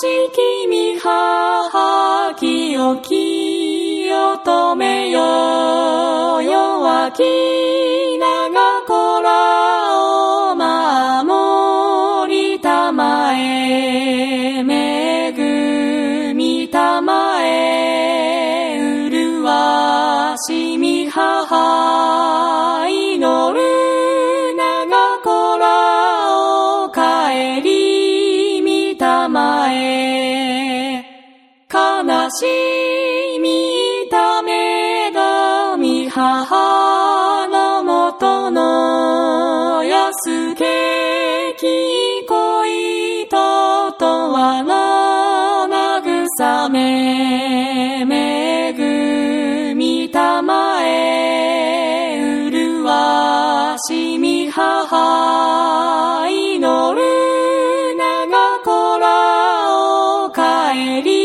し君母清き乙女よ弱き長子らを守りたまえ恵みたまえ麗しみ母祈る長子らを帰りみたまえ悲しみためだみ母のもとの安けき恋ととはの慰め恵みたまえ麗しみ母祈る長子らを帰り